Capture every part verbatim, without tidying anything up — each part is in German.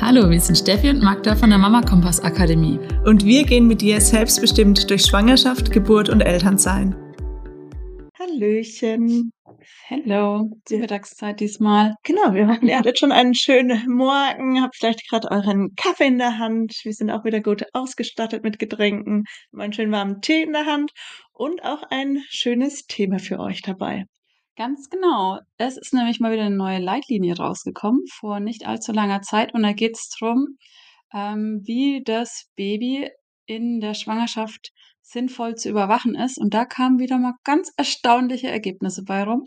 Hallo, wir sind Steffi und Magda von der Mama Kompass Akademie. Und wir gehen mit dir selbstbestimmt durch Schwangerschaft, Geburt und Elternsein. Hallöchen. Hello, zur Mittagszeit diesmal. Genau, wir hoffen, ihr hattet schon einen schönen Morgen, habt vielleicht gerade euren Kaffee in der Hand. Wir sind auch wieder gut ausgestattet mit Getränken, haben einen schönen warmen Tee in der Hand und auch ein schönes Thema für euch dabei. Ganz genau. Es ist nämlich mal wieder eine neue Leitlinie rausgekommen vor nicht allzu langer Zeit und da geht es darum, ähm, wie das Baby in der Schwangerschaft sinnvoll zu überwachen ist. Und da kamen wieder mal ganz erstaunliche Ergebnisse bei rum.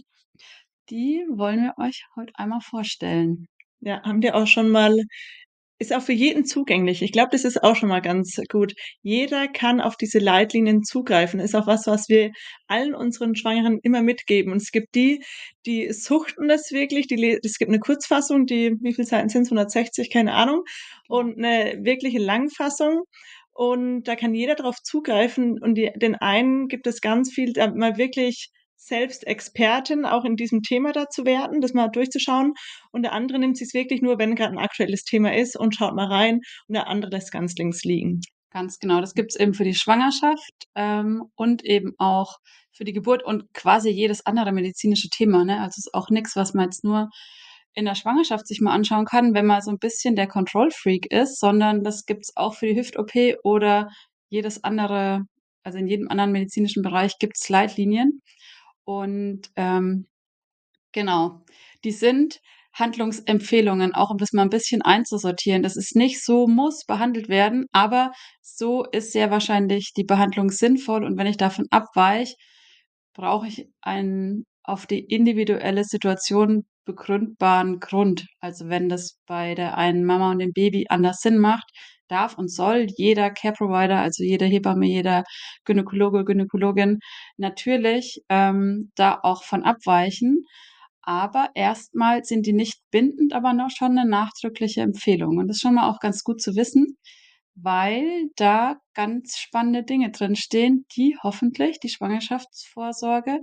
Die wollen wir euch heute einmal vorstellen. Ja, haben wir auch schon mal, ist auch für jeden zugänglich. Ich glaube, das ist auch schon mal ganz gut. Jeder kann auf diese Leitlinien zugreifen. Ist auch was, was wir allen unseren Schwangeren immer mitgeben. Und es gibt die, die suchten das wirklich. Die, le- es gibt eine Kurzfassung, die, wie viele Seiten sind es? hundertsechzig, keine Ahnung. Und eine wirkliche Langfassung. Und da kann jeder drauf zugreifen. Und die, den einen gibt es ganz viel, da mal wirklich selbst Expertin auch in diesem Thema da zu werden, das mal durchzuschauen. Und der andere nimmt sich's wirklich nur, wenn gerade ein aktuelles Thema ist und schaut mal rein und der andere lässt ganz links liegen. Ganz genau. Das gibt's eben für die Schwangerschaft ähm, und eben auch für die Geburt und quasi jedes andere medizinische Thema. Ne? Also es ist auch nichts, was man jetzt nur in der Schwangerschaft sich mal anschauen kann, wenn man so ein bisschen der Control-Freak ist, sondern das gibt's auch für die Hüft-O P oder jedes andere, also in jedem anderen medizinischen Bereich gibt's Leitlinien. Und ähm, genau. Die sind Handlungsempfehlungen, auch um das mal ein bisschen einzusortieren. Das ist nicht so muss behandelt werden, aber so ist sehr wahrscheinlich die Behandlung sinnvoll. Und wenn ich davon abweiche, brauche ich einen auf die individuelle Situation begründbaren Grund. Also wenn das bei der einen Mama und dem Baby anders Sinn macht, darf und soll jeder Care Provider, also jede Hebamme, jeder Gynäkologe, Gynäkologin natürlich ähm, da auch von abweichen. Aber erstmal sind die nicht bindend, aber noch schon eine nachdrückliche Empfehlung. Und das ist schon mal auch ganz gut zu wissen, weil da ganz spannende Dinge drin stehen, die hoffentlich die Schwangerschaftsvorsorge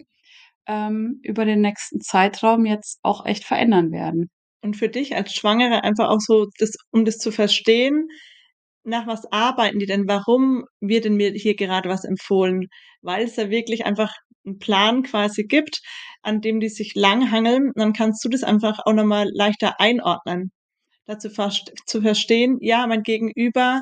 ähm, über den nächsten Zeitraum jetzt auch echt verändern werden. Und für dich als Schwangere einfach auch so, das, um das zu verstehen, nach was arbeiten die denn? Warum wird denn mir hier gerade was empfohlen? Weil es ja wirklich einfach einen Plan quasi gibt, an dem die sich langhangeln. Dann kannst du das einfach auch nochmal leichter einordnen. Dazu fast zu verstehen, ja, mein Gegenüber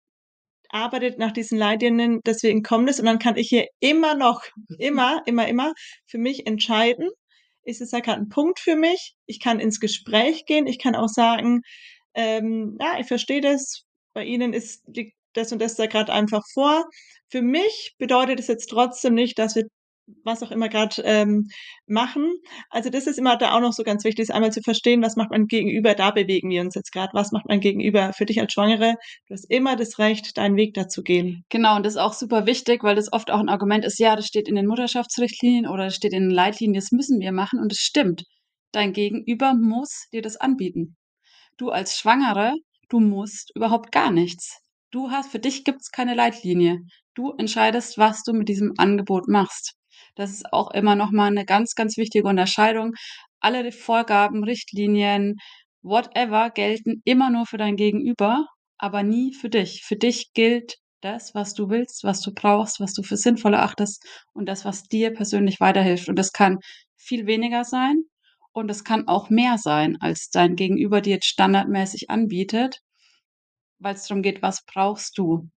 arbeitet nach diesen Leitlinien, deswegen kommt es und dann kann ich hier immer noch, immer, immer, immer für mich entscheiden, ist es da gerade ein Punkt für mich? Ich kann ins Gespräch gehen, ich kann auch sagen, ähm, ja, ich verstehe das, bei Ihnen ist liegt das und das da gerade einfach vor. Für mich bedeutet es jetzt trotzdem nicht, dass wir was auch immer gerade ähm, machen. Also das ist immer da auch noch so ganz wichtig, ist einmal zu verstehen, was macht mein Gegenüber, da bewegen wir uns jetzt gerade, was macht mein Gegenüber für dich als Schwangere. Du hast immer das Recht, deinen Weg da zu gehen. Genau, und das ist auch super wichtig, weil das oft auch ein Argument ist, ja, das steht in den Mutterschaftsrichtlinien oder das steht in den Leitlinien, das müssen wir machen und es stimmt. Dein Gegenüber muss dir das anbieten. Du als Schwangere, du musst überhaupt gar nichts. Du hast, für dich gibt's keine Leitlinie. Du entscheidest, was du mit diesem Angebot machst. Das ist auch immer noch mal eine ganz, ganz wichtige Unterscheidung. Alle Vorgaben, Richtlinien, whatever gelten immer nur für dein Gegenüber, aber nie für dich. Für dich gilt das, was du willst, was du brauchst, was du für sinnvoll erachtest und das, was dir persönlich weiterhilft. Und das kann viel weniger sein und es kann auch mehr sein, als dein Gegenüber dir jetzt standardmäßig anbietet, weil es darum geht, was brauchst du?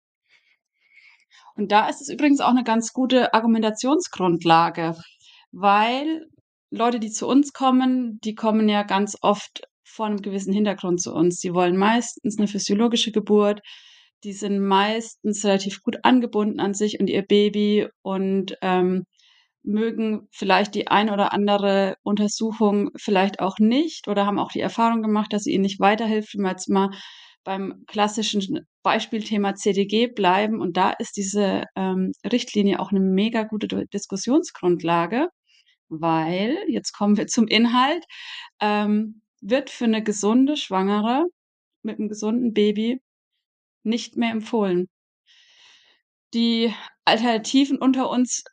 Und da ist es übrigens auch eine ganz gute Argumentationsgrundlage, weil Leute, die zu uns kommen, die kommen ja ganz oft vor einem gewissen Hintergrund zu uns. Die wollen meistens eine physiologische Geburt, die sind meistens relativ gut angebunden an sich und ihr Baby und ähm, mögen vielleicht die ein oder andere Untersuchung vielleicht auch nicht oder haben auch die Erfahrung gemacht, dass sie ihnen nicht weiterhilft, wenn wir jetzt mal beim klassischen Beispielthema C D G bleiben. Und da ist diese ähm, Richtlinie auch eine mega gute Du- Diskussionsgrundlage, weil, jetzt kommen wir zum Inhalt, ähm, wird für eine gesunde Schwangere mit einem gesunden Baby nicht mehr empfohlen. Die Alternativen unter uns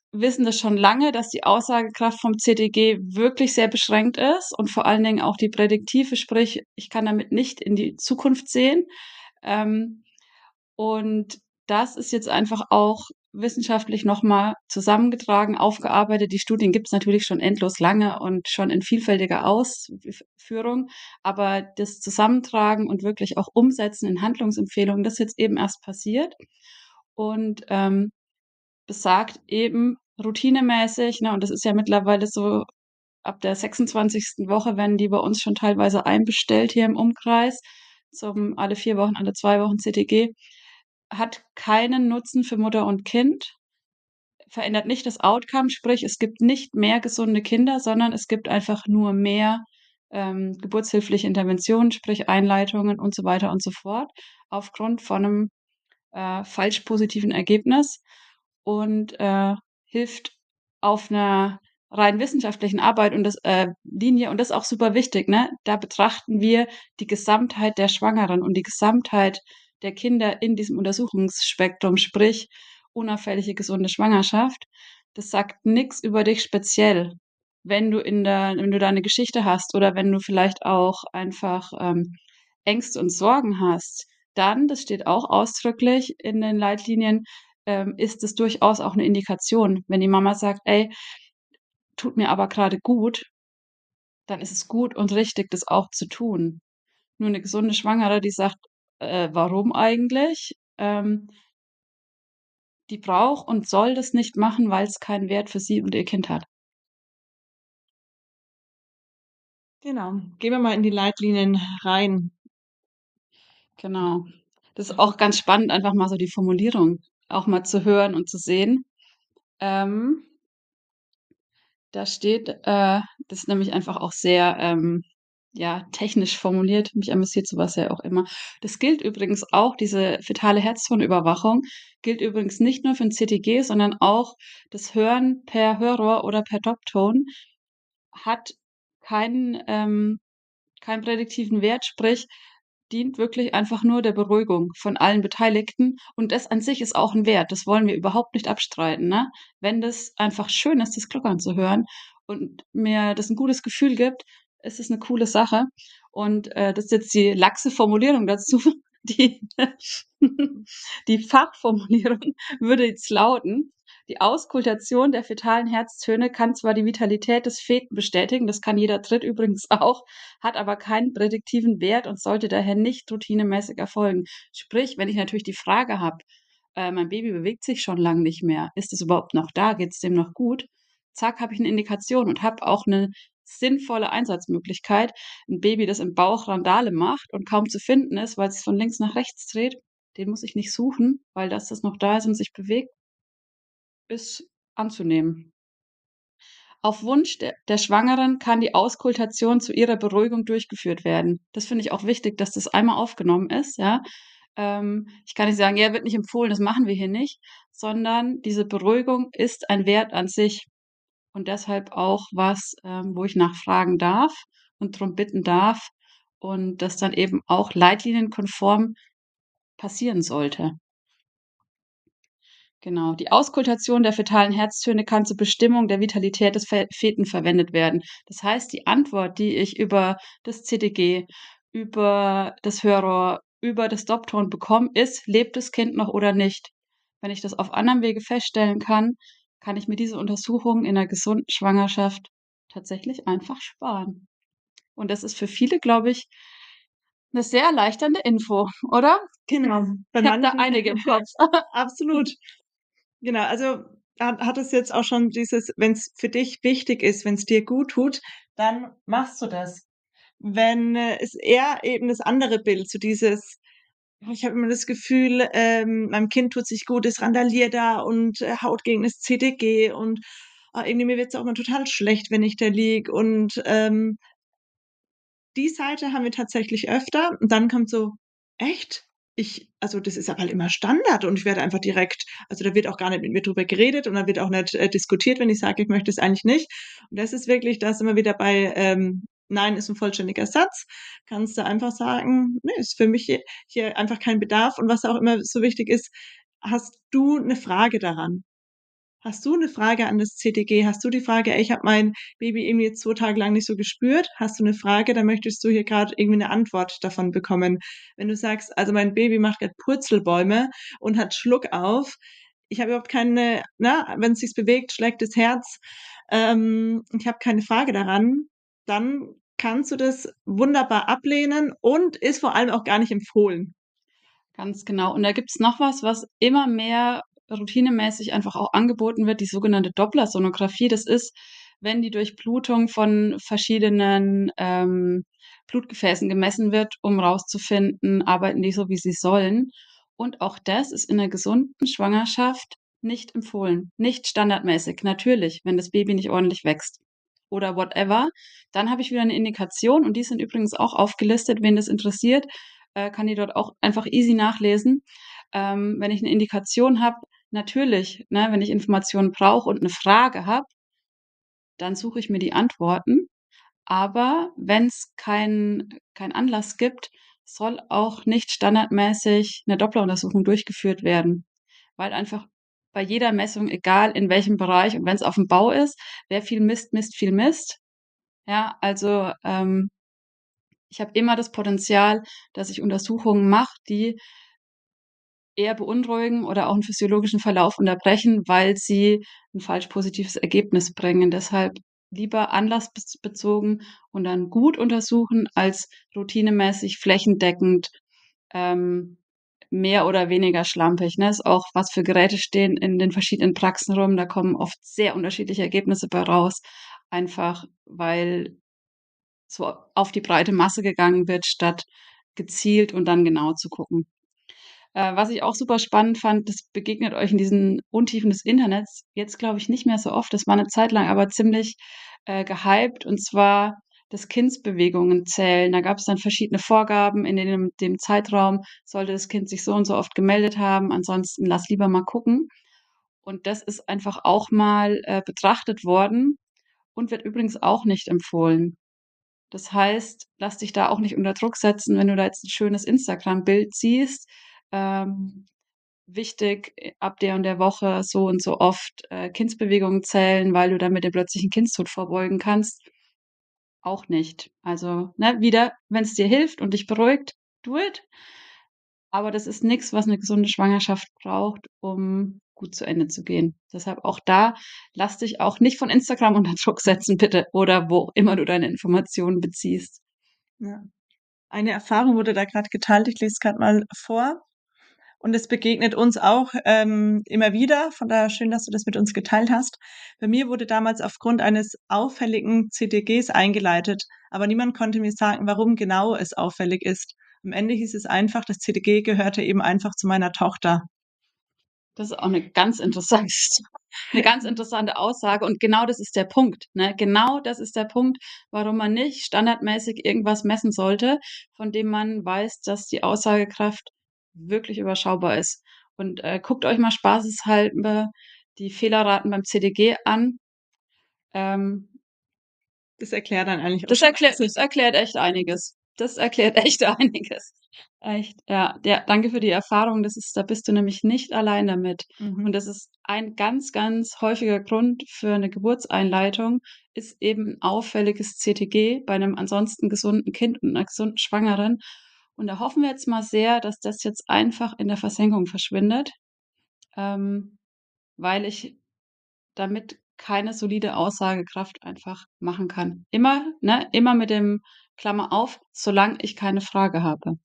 wissen das schon lange, dass die Aussagekraft vom C T G wirklich sehr beschränkt ist und vor allen Dingen auch die prädiktive, sprich, ich kann damit nicht in die Zukunft sehen. Ähm, und das ist jetzt einfach auch wissenschaftlich noch mal zusammengetragen, aufgearbeitet. Die Studien gibt's natürlich schon endlos lange und schon in vielfältiger Ausführung, aber das Zusammentragen und wirklich auch Umsetzen in Handlungsempfehlungen, das ist jetzt eben erst passiert und, ähm, besagt eben routinemäßig, ne, und das ist ja mittlerweile so, ab der sechsundzwanzigsten Woche werden die bei uns schon teilweise einbestellt hier im Umkreis zum alle vier Wochen, alle zwei Wochen C T G, hat keinen Nutzen für Mutter und Kind, verändert nicht das Outcome, sprich, es gibt nicht mehr gesunde Kinder, sondern es gibt einfach nur mehr, ähm, geburtshilfliche Interventionen, sprich Einleitungen und so weiter und so fort, aufgrund von 'nem, äh, falsch positiven Ergebnis und, äh, hilft auf 'ner rein wissenschaftlichen Arbeit und das äh, Linie und das ist auch super wichtig, ne? Da betrachten wir die Gesamtheit der Schwangeren und die Gesamtheit der Kinder in diesem Untersuchungsspektrum, sprich unauffällige, gesunde Schwangerschaft. Das sagt nix über dich speziell. Wenn du in der wenn du da 'ne Geschichte hast oder wenn du vielleicht auch einfach, ähm, Ängste und Sorgen hast, dann, das steht auch ausdrücklich in den Leitlinien, ähm, ist es durchaus auch 'ne Indikation. Wenn die Mama sagt: „Ey, tut mir aber grade gut“, dann ist es gut und richtig, das auch zu tun. Nur 'ne gesunde Schwangere, die sagt: „Äh, warum eigentlich?“ Ähm die braucht und soll das nicht machen, weil's keinen Wert für sie und ihr Kind hat. Genau. Gehen wir mal in die Leitlinien rein. Genau. Das ist auch ganz spannend, einfach mal so die Formulierung auch mal zu hören und zu sehen. Ähm da steht, äh das ist nämlich einfach auch sehr, ähm, ja, technisch formuliert. Mich amüsiert so was ja auch immer. Das gilt übrigens auch diese fetale Herztonüberwachung gilt übrigens nicht nur für 'n C T G, sondern auch das Hören per Hörrohr oder per Dopton hat keinen, ähm keinen prädiktiven Wert, sprich, dient wirklich einfach nur der Beruhigung von allen Beteiligten und das an sich ist auch 'n Wert. Das wollen wir überhaupt nicht abstreiten, ne? Wenn das einfach schön ist, das Gluckern zu hören und mir das 'n gutes Gefühl gibt, ist es 'ne coole Sache und, äh, das ist jetzt die laxe Formulierung dazu. Die die Fachformulierung würde jetzt lauten: „Die Auskultation der fetalen Herztöne kann zwar die Vitalität des Feten bestätigen“, das kann jeder Dritt übrigens auch, hat aber keinen prädiktiven Wert und sollte daher nicht routinemäßig erfolgen. Sprich, wenn ich natürlich die Frage habe, äh, mein Baby bewegt sich schon lang nicht mehr. Ist es überhaupt noch da? Geht's dem noch gut? Zack, habe ich 'ne Indikation und habe auch 'ne sinnvolle Einsatzmöglichkeit. 'N Baby, das im Bauch Randale macht und kaum zu finden ist, weil sich's von links nach rechts dreht, den muss ich nicht suchen, weil dass das noch da ist und sich bewegt ist anzunehmen. Auf Wunsch der der Schwangeren kann die Auskultation zu ihrer Beruhigung durchgeführt werden. Das finde ich auch wichtig, dass das einmal aufgenommen ist, ja? Ähm, ich kann nicht sagen: „Ja, wird nicht empfohlen, das machen wir hier nicht“, sondern diese Beruhigung ist ein Wert an sich und deshalb auch was, ähm, wo ich nachfragen darf und drum bitten darf und das dann eben auch leitlinienkonform passieren sollte. Genau. Die Auskultation der fetalen Herztöne kann zur Bestimmung der Vitalität des Fe Feten verwendet werden. Das heißt, die Antwort, die ich über das C T G, über das Hörrohr, über das Dopton bekomme, ist: „Lebt das Kind noch oder nicht?“ Wenn ich das auf anderem Wege feststellen kann, kann ich mir diese Untersuchung in 'ner gesunden Schwangerschaft tatsächlich einfach sparen. Und das ist für viele, glaube ich 'ne sehr erleichternde Info, oder? Genau, bei Ich habe da manchen einige im Kopf. absolut. Genau, also ha hat es jetzt auch schon dieses wenn's für dich wichtig ist, wenn's dir gut tut, dann machst du das. Wenn, äh, es eher eben das andere Bild, so dieses: „Oh, ich habe immer das Gefühl, ähm, meinem Kind tut's nicht gut, es randaliert da und, äh, haut gegen das C T G und, ah, irgendwie mir wird's auch immer total schlecht, wenn ich da liege“ und, ähm die Seite haben wir tatsächlich öfter und dann kommt so: „Echt? Ich also, das ist aber halt immer Standard und ich werde einfach direkt also, da wird auch gar nicht mit mir drüber geredet und da wird auch nicht, äh, diskutiert, wenn ich sage, ich möchte es eigentlich nicht.“ Und das ist wirklich da sind wir wieder bei, ähm, „Nein ist 'n vollständiger Satz.“ Kannst du einfach sagen: „Ne, ist für mich hi hier einfach kein Bedarf.“ Und was auch immer so wichtig ist: „Hast du 'ne Frage daran?“ Hast du 'ne Frage an das C T G? Hast du die Frage: „Ey, ich habe mein Baby irgendwie jetzt zwei Tage lang nicht so gespürt.“ Hast du 'ne Frage, da möchtest du hier grad irgendwie 'ne Antwort davon bekommen. Wenn du sagst: „Also, mein Baby macht grad Purzelbäume und hat Schluckauf. Ich habe überhaupt keine ne, wenn's sich bewegt, schlägt das Herz, ähm, ich habe keine Frage daran“, dann kannst du das wunderbar ablehnen und ist vor allem auch gar nicht empfohlen. Ganz genau. Und da gibt's noch was, was immer mehr routinemäßig einfach auch angeboten wird, die sogenannte Dopplersonographie. Das ist, wenn die Durchblutung von verschiedenen, ähm, Blutgefäßen gemessen wird, um rauszufinden, arbeiten die so, wie sie sollen. Und auch das ist in 'ner gesunden Schwangerschaft nicht empfohlen, nicht standardmäßig. Natürlich, wenn das Baby nicht ordentlich wächst oder whatever, dann habe ich wieder 'ne Indikation und die sind übrigens auch aufgelistet. Wen das interessiert, äh, kann die dort auch einfach easy nachlesen. Ähm, wenn ich 'ne Indikation habe natürlich, ne, wenn ich Informationen brauche und 'ne Frage habe dann suche ich mir die Antworten. Aber wenn's keinen keinen Anlass gibt, soll auch nicht standardmäßig 'ne Doppleruntersuchung durchgeführt werden, weil einfach bei jeder Messung, egal in welchem Bereich und wenn's auf'm Bau ist, wer viel misst, misst viel Mist. Ja, also, ähm, ich habe immer das Potenzial, dass ich Untersuchungen mache, die eher beunruhigen oder auch 'n physiologischen Verlauf unterbrechen, weil sie 'n falsch positives Ergebnis bringen. Deshalb lieber anlassbez bezogen und dann gut untersuchen als routinemäßig flächendeckend, ähm, mehr oder weniger schlampig, ne? Ist auch was für Geräte stehen in den verschiedenen Praxen rum, da kommen oft sehr unterschiedliche Ergebnisse bei raus, einfach weil so auf die breite Masse gegangen wird, statt gezielt und dann genau zu gucken. Äh, was ich auch super spannend fand, das begegnet euch in diesen Untiefen des Internets jetzt, glaube ich, nicht mehr so oft. Das war 'ne Zeit lang aber ziemlich, äh, gehypt, und zwar das Kindsbewegungen zählen. Da gab's dann verschiedene Vorgaben. In dem dem Zeitraum sollte das Kind sich so und so oft gemeldet haben, ansonsten lass lieber mal gucken. Und das ist einfach auch mal, äh, betrachtet worden und wird übrigens auch nicht empfohlen. Das heißt, lass dich da auch nicht unter Druck setzen, wenn du da jetzt 'n schönes Instagram-Bild siehst. Ähm, wichtig, äh, ab der und der Woche so und so oft, äh, Kindsbewegungen zählen, weil du damit dem plötzlichen Kindstod vorbeugen kannst. Auch nicht. Also, ne, wieder, wenn's dir hilft und dich beruhigt, do it. Aber das ist nix, was 'ne gesunde Schwangerschaft braucht, um gut zu Ende zu gehen. Deshalb auch da, lass dich auch nicht von Instagram unter Druck setzen, bitte, oder wo immer du deine Informationen beziehst. Ja. Eine Erfahrung wurde da grad geteilt, ich lese es grad mal vor. Und es begegnet uns auch, ähm, immer wieder, von daher schön, dass du das mit uns geteilt hast. Bei mir wurde damals aufgrund eines auffälligen C T Gs eingeleitet, aber niemand konnte mir sagen, warum genau es auffällig ist. Am Ende hieß es einfach, das C T G gehörte eben einfach zu meiner Tochter. Das ist auch 'ne ganz interessante 'ne ganz interessante Aussage und genau das ist der Punkt, ne? Genau das ist der Punkt, warum man nicht standardmäßig irgendwas messen sollte, von dem man weiß, dass die Aussagekraft wirklich überschaubar ist. Und, äh, guckt euch mal spaßeshalber die Fehlerraten beim C T G an. Ähm Das erklärt dann eigentlich auch Das schon erklärt alles. das erklärt echt einiges. Das erklärt echt einiges. Echt, ja. Ja, danke für die Erfahrung. Das ist da bist du nämlich nicht allein damit. Und Mhm. das ist ein ganz, ganz häufiger Grund für 'ne Geburtseinleitung, ist eben 'n auffälliges C T G bei 'nem ansonsten gesunden Kind und 'ner gesunden Schwangeren. Und da hoffen wir jetzt mal sehr, dass das jetzt einfach in der Versenkung verschwindet, ähm, weil ich damit keine solide Aussagekraft einfach machen kann. Immer ne, immer mit dem Klammer auf, solange ich keine Frage habe.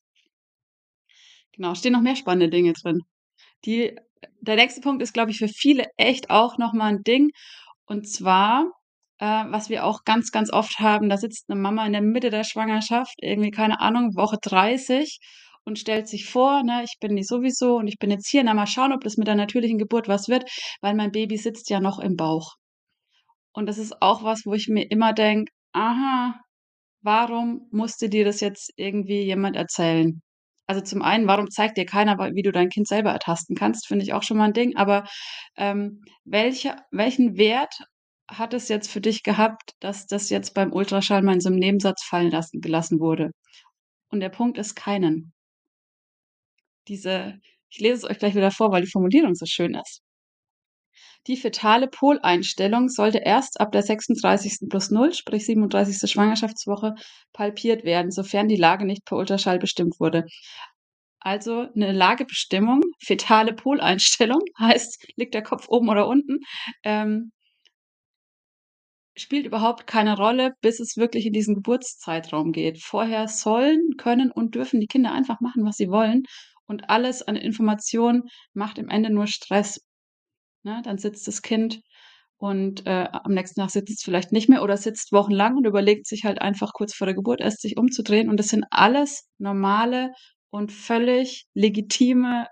Genau, stehen noch mehr spannende Dinge drin. Die der nächste Punkt ist, glaube ich, für viele echt auch noch mal 'n Ding. Und zwar, äh, was wir auch ganz, ganz oft haben, da sitzt 'ne Mama in der Mitte der Schwangerschaft, irgendwie, keine Ahnung, Woche dreißig und stellt sich vor, ne: „Ich bin die sowieso und ich bin jetzt hier. Na, mal schauen, ob das mit der natürlichen Geburt was wird, weil mein Baby sitzt ja noch im Bauch.“ Und das ist auch was, wo ich mir immer denke: „Aha, warum musste dir das jetzt irgendwie jemand erzählen?“ Also, zum einen, warum zeigt dir keiner, wa wie du dein Kind selber ertasten kannst, finde ich auch schon mal 'n Ding. Aber, ähm, welche welchen Wert hat es jetzt für dich gehabt, dass das jetzt beim Ultraschall mal in so 'nem Nebensatz fallen lassen gelassen wurde? Und der Punkt ist: keinen. Diese ich lese es euch gleich wieder vor, weil die Formulierung so schön ist. Die fetale Poleinstellung sollte erst ab der sechsunddreißigsten plus null, sprich siebenunddreißigste Schwangerschaftswoche, palpiert werden, sofern die Lage nicht per Ultraschall bestimmt wurde. Also eine Lagebestimmung, fetale Poleinstellung, heißt, liegt der Kopf oben oder unten, ähm spielt überhaupt keine Rolle, bis es wirklich in diesen Geburtszeitraum geht. Vorher sollen, können und dürfen die Kinder einfach machen, was sie wollen, und alles an Informationen macht im Ende nur Stress, ne? Dann sitzt das Kind und, äh, am nächsten Tag sitzt es vielleicht nicht mehr oder sitzt wochenlang und überlegt sich halt einfach kurz vor der Geburt erst, sich umzudrehen, und das sind alles normale und völlig legitime,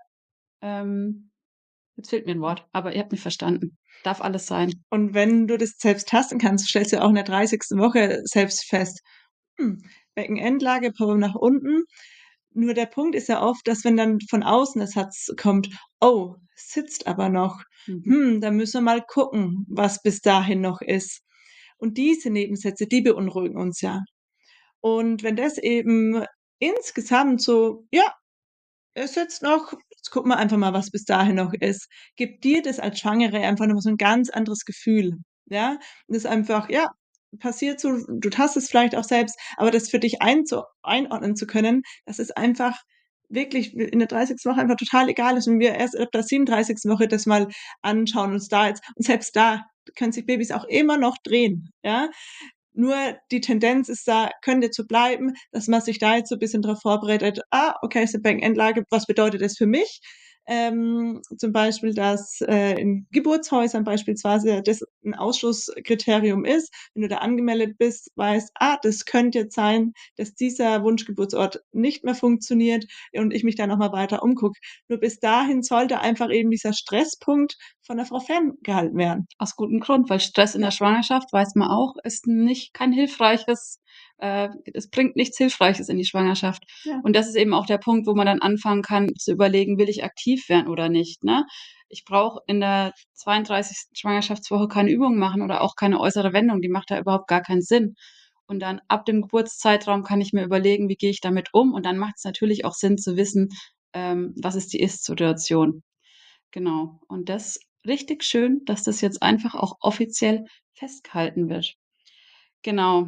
ähm jetzt fehlt mir 'n Wort, aber ihr habt mich verstanden. Darf alles sein. Und wenn du das selbst tasten kannst, stellst du auch in der dreißigsten Woche selbst fest: „Hm, Beckenendlage, Po nach unten.“ Nur der Punkt ist ja oft, dass wenn dann von außen der Satz kommt: „Oh, sitzt aber noch. Mhm. Hm, da müssen wir mal gucken, was bis dahin noch ist.“ Und diese Nebensätze, die beunruhigen uns ja. Und wenn das eben insgesamt so: „Ja, es sitzt noch, jetzt gucken wir einfach mal, was bis dahin noch ist“, gibt dir das als Schwangere einfach noch mal so 'n ganz anderes Gefühl, ja? Und das einfach, ja, passiert so, du tastest vielleicht auch selbst, aber das für dich einzu einordnen zu können, dass es einfach wirklich in der dreißigsten Woche einfach total egal ist und wir erst ab der siebenunddreißigsten Woche das mal anschauen, uns da jetzt und selbst da können sich Babys auch immer noch drehen, ja? Nur die Tendenz ist da könnte zu bleiben, dass man sich da jetzt so 'n bisschen drauf vorbereitet: „Ah, okay, ist 'ne Beckenendlage. Was bedeutet das für mich?“ Ähm, zum Beispiel, dass, äh, in Geburtshäusern beispielsweise das 'n Ausschlusskriterium ist. Wenn du da angemeldet bist, weißt: „Ah, das könnte jetzt sein, dass dieser Wunschgeburtsort nicht mehr funktioniert und ich mich da noch mal weiter umgucke.“ Nur bis dahin sollte einfach eben dieser Stresspunkt von der Frau ferngehalten werden. Aus gutem Grund, weil Stress in der Ja. Schwangerschaft, weiß man auch, ist nicht kein hilfreiches äh, es bringt nichts Hilfreiches in die Schwangerschaft. Ja. Und das ist eben auch der Punkt, wo man dann anfangen kann zu überlegen: „Will ich aktiv werden oder nicht“, ne? Ich brauche in der zweiunddreißigsten Schwangerschaftswoche keine Übungen machen oder auch keine äußere Wendung, die macht da überhaupt gar keinen Sinn. Und dann ab dem Geburtszeitraum kann ich mir überlegen: „Wie gehe ich damit um?“ Und dann macht's natürlich auch Sinn zu wissen, ähm, was ist die Ist-Situation. Genau. Und das richtig schön, dass das jetzt einfach auch offiziell festgehalten wird. Genau.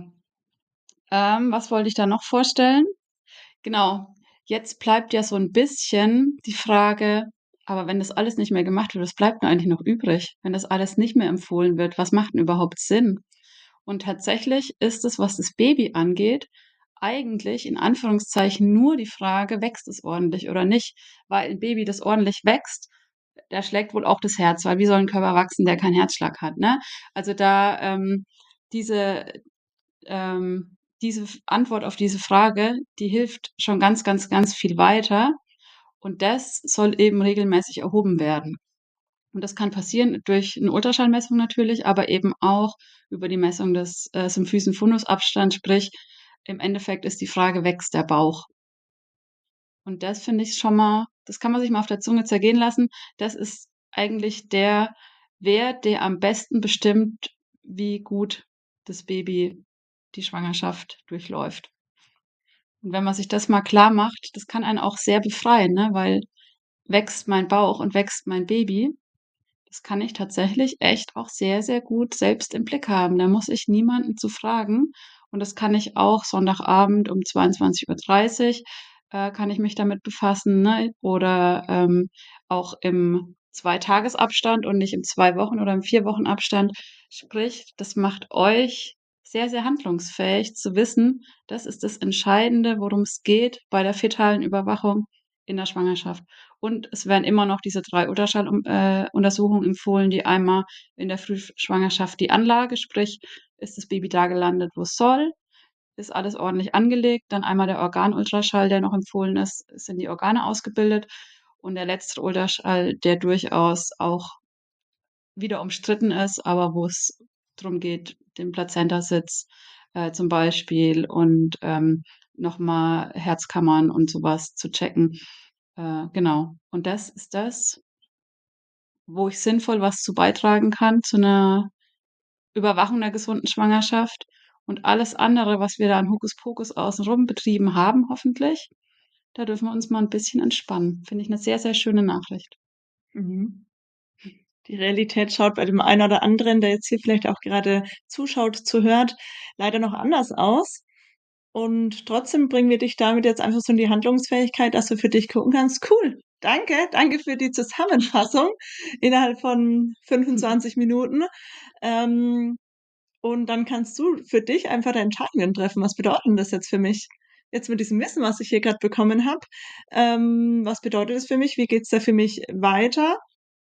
Ähm, was wollte ich da noch vorstellen? Genau, jetzt bleibt ja so 'n bisschen die Frage: „Aber wenn das alles nicht mehr gemacht wird, was bleibt denn eigentlich noch übrig? Wenn das alles nicht mehr empfohlen wird, was macht 'n überhaupt Sinn?“ Und tatsächlich ist es, was das Baby angeht, eigentlich in Anführungszeichen nur die Frage: „Wächst es ordentlich oder nicht?“ Weil 'n Baby, das ordentlich wächst, da schlägt wohl auch das Herz, weil wie soll 'n Körper wachsen, der keinen Herzschlag hat, ne? Also, da, ähm diese ähm, diese F Antwort auf diese Frage, die hilft schon ganz, ganz, ganz viel weiter. Und das soll eben regelmäßig erhoben werden. Und das kann passieren durch 'ne Ultraschallmessung natürlich, aber eben auch über die Messung des, äh, Symphysen-Fundus-Abstand, sprich, im Endeffekt ist die Frage: „Wächst der Bauch?“ Und das finde ich schon mal das kann man sich mal auf der Zunge zergehen lassen. Das ist eigentlich der Wert, der am besten bestimmt, wie gut das Baby die Schwangerschaft durchläuft. Und wenn man sich das mal klarmacht, das kann einen auch sehr befreien, ne, weil wächst mein Bauch und wächst mein Baby, das kann ich tatsächlich echt auch sehr, sehr gut selbst im Blick haben. Da muss ich niemanden zu fragen. Und das kann ich auch Sonntagabend um zweiundzwanzig Uhr dreißig, äh, kann ich mich damit befassen, ne? Oder, ähm, auch im Zwei-Tages-Abstand und nicht im zwei Wochen oder im vier Wochen Abstand. Sprich, das macht euch sehr, sehr handlungsfähig zu wissen, das ist das Entscheidende, worum's geht bei der fetalen Überwachung in der Schwangerschaft. Und es werden immer noch diese drei Ultraschall um äh, Untersuchungen empfohlen, die einmal in der Frühschwangerschaft die Anlage, sprich, ist das Baby da gelandet, wo's soll? Ist alles ordentlich angelegt? Dann einmal der Organultraschall, der noch empfohlen ist. Sind die Organe ausgebildet? Und der letzte Ultraschall, der durchaus auch wieder umstritten ist, aber wo's drum geht, den Plazentasitz, äh, zum Beispiel und, ähm, noch mal Herzkammern und so was zu checken. Äh, genau. Und das ist das wo ich sinnvoll was zu beitragen kann zu 'ner Überwachung 'ner gesunden Schwangerschaft. Und alles andere, was wir da an Hokuspokus außen rum betrieben haben, hoffentlich, da dürfen wir uns mal 'n bisschen entspannen. Finde ich 'ne sehr, sehr schöne Nachricht. Mhm. Die Realität schaut bei dem einen oder anderen, der jetzt hier vielleicht auch gerade zuschaut, zuhört, leider noch anders aus. Und trotzdem bringen wir dich damit jetzt einfach so in die Handlungsfähigkeit, dass du für dich gucken kannst: „Cool, danke, danke für die Zusammenfassung innerhalb von Mhm. fünfundzwanzig Minuten.“ Ähm, und dann kannst du für dich einfach deine Entscheidungen treffen. Was bedeutet denn das jetzt für mich? Jetzt mit diesem Wissen, was ich hier grad bekommen habe, ähm, was bedeutet das für mich? Wie geht's da für mich weiter?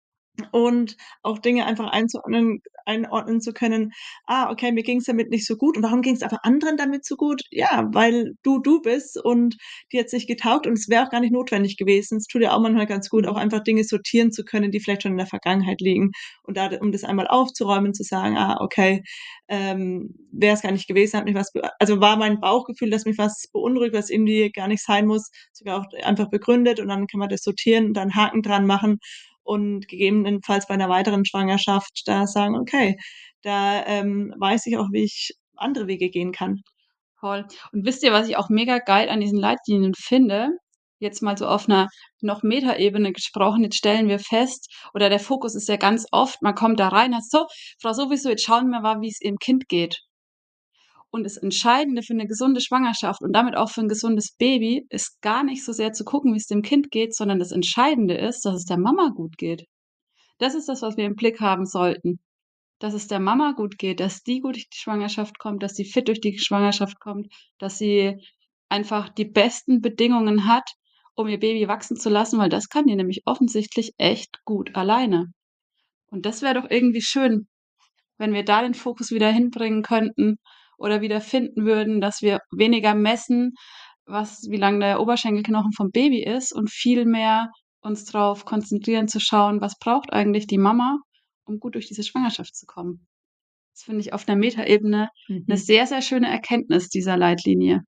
Und auch Dinge einfach einzuordnen einordnen zu können: „Ah, okay, mir ging's damit nicht so gut. Und warum ging's aber anderen damit so gut? Ja, weil du du bist und dir hat's nicht getaugt und es wäre auch gar nicht notwendig gewesen.“ Es tut ja auch manchmal ganz gut, auch Mhm. einfach Dinge sortieren zu können, die vielleicht schon in der Vergangenheit liegen. Und da um das einmal aufzuräumen, zu sagen: „Ah, okay, ähm, wäre es gar nicht gewesen, hat mich was be also, war mein Bauchgefühl, dass mich was beunruhigt, was irgendwie gar nicht sein muss, sogar auch einfach begründet.“ Und dann kann man das sortieren und da 'n Haken dran machen und gegebenenfalls bei 'ner weiteren Schwangerschaft da sagen: „Okay, da, ähm, weiß ich auch, wie ich andere Wege gehen kann.“ Voll. Und wisst ihr, was ich auch mega geil an diesen Leitlinien finde? Jetzt mal so auf 'ner noch Metaebene gesprochen, jetzt stellen wir fest oder der Fokus ist ja ganz oft, man kommt da rein, heißt: „So, Frau Sowieso, jetzt schauen wir mal, wie's Ihrem Kind geht.“ Und das Entscheidende für 'ne gesunde Schwangerschaft und damit auch für 'n gesundes Baby ist gar nicht so sehr zu gucken, wie's dem Kind geht, sondern das Entscheidende ist, dass es der Mama gut geht. Das ist das, was wir im Blick haben sollten, dass es der Mama gut geht, dass die gut durch die Schwangerschaft kommt, dass sie fit durch die Schwangerschaft kommt, dass sie einfach die besten Bedingungen hat, um ihr Baby wachsen zu lassen, weil das kann die nämlich offensichtlich echt gut alleine. Und das wäre doch irgendwie schön, wenn wir da den Fokus wieder hinbringen könnten oder wieder finden würden, dass wir weniger messen, was wie lang der Oberschenkelknochen vom Baby ist und viel mehr uns drauf konzentrieren zu schauen: „Was braucht eigentlich die Mama, um gut durch diese Schwangerschaft zu kommen?“ Das finde ich auf 'ner Metaebene 'ne Mhm. sehr, sehr schöne Erkenntnis dieser Leitlinie.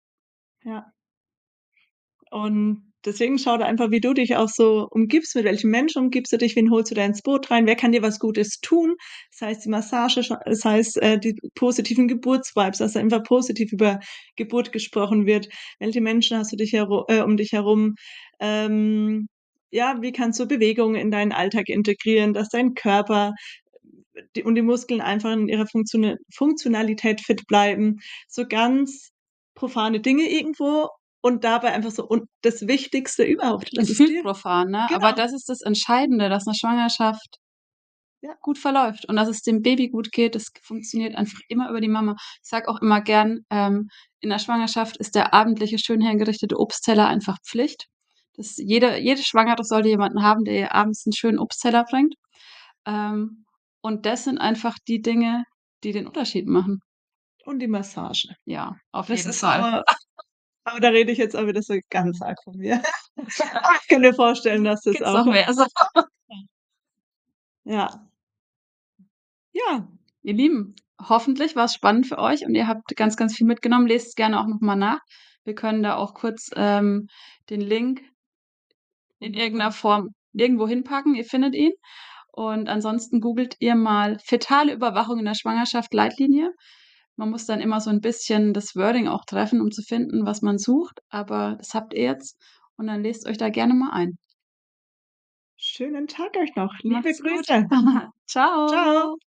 Ja. Und deswegen schau da einfach, wie du dich auch so umgibst. Mit welchen Menschen umgibst du dich? Wen holst du da ins Boot rein? Wer kann dir was Gutes tun? Sei es die Massage, sch sei es, äh, die positiven Geburtsvibes, dass da einfach positiv über Geburt gesprochen wird. Welche Menschen hast du dich hero äh, um dich herum? Ähm, ja, wie kannst du Bewegung in deinen Alltag integrieren, dass dein Körper d und die Muskeln einfach in ihrer Funktiona Funktionalität fit bleiben? So ganz profane Dinge irgendwo und dabei einfach so und das Wichtigste überhaupt, dass es Gefühlt dir profan, ne? Aber genau. das ist das Entscheidende, dass 'ne Schwangerschaft Ja. gut verläuft und dass es dem Baby gut geht, das funktioniert einfach immer über die Mama. Ich sage auch immer gern, ähm, in der Schwangerschaft ist der abendliche, schön hergerichtete Obstteller einfach Pflicht. Das jede jede Schwangere sollte jemanden haben, der ihr abends 'n schönen Obstteller bringt. Ähm, und das sind einfach die Dinge, die den Unterschied machen. Und die Massage. Ja, auf Das jeden ist Fall. aber aber da rede ich jetzt auch wieder so ganz arg von mir. Aber ich kann mir vorstellen, dass das Gibt's auch noch mehr so? Ja. Ja. Ihr Lieben, hoffentlich war's spannend für euch und ihr habt ganz, ganz viel mitgenommen. Lest's gerne auch noch mal nach. Wir können da auch kurz, ähm, den Link in irgend 'ner Form irgendwo hinpacken. Ihr findet ihn. Und ansonsten googelt ihr mal „fetale Überwachung in der Schwangerschaft Leitlinie“. Man muss dann immer so 'n bisschen das Wording auch treffen, um zu finden, was man sucht, aber das habt ihr jetzt und dann lest euch da gerne mal ein. Schönen Tag euch noch. Liebe Macht's gut. Grüße. Tschau. Tschau.